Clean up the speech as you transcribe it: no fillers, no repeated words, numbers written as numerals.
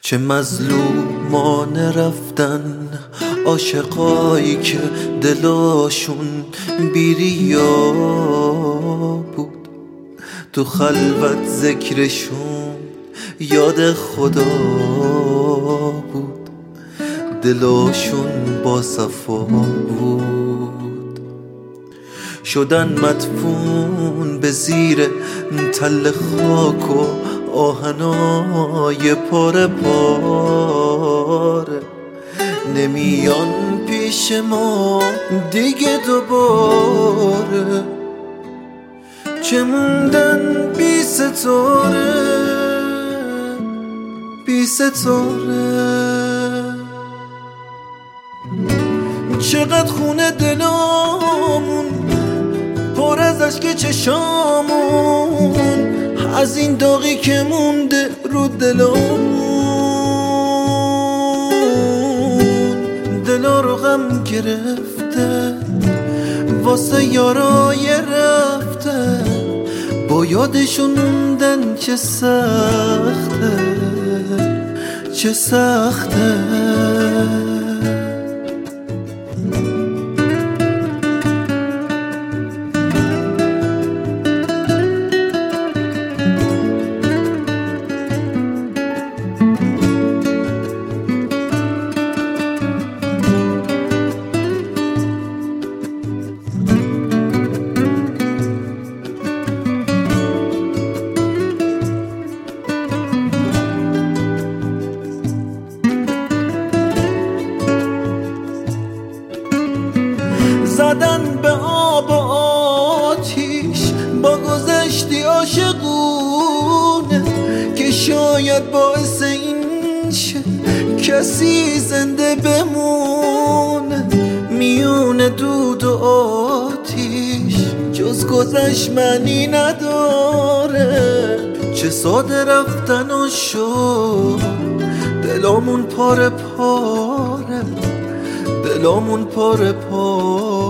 چه مظلومانه رفتن عاشقایی که دلاشون بیریا بود، تو خلوت ذکرشون یاد خدا بود، دلاشون با صفا بود. شدن مدفون به زیر تل خاک و آهنای پاره پاره، نمیان پیش ما دیگه دوباره. چه موندن بی ستاره بی ستاره، چقدر خونه دلامون پر از اشک چشامون، از این داغی که مونده رو دلامون. دلا رو غم گرفته واسه یارای رفته، با یادشون موندن چه سخته چه سخته. زدن به آب و آتیش با گذشتی عاشقونه، که شاید باعث این شه کسی زنده بمونه. میون دود و آتیش جز گذشت معنی نداره، چه ساده رفتن و شد دلامون پاره پاره، دلامون پاره پاره.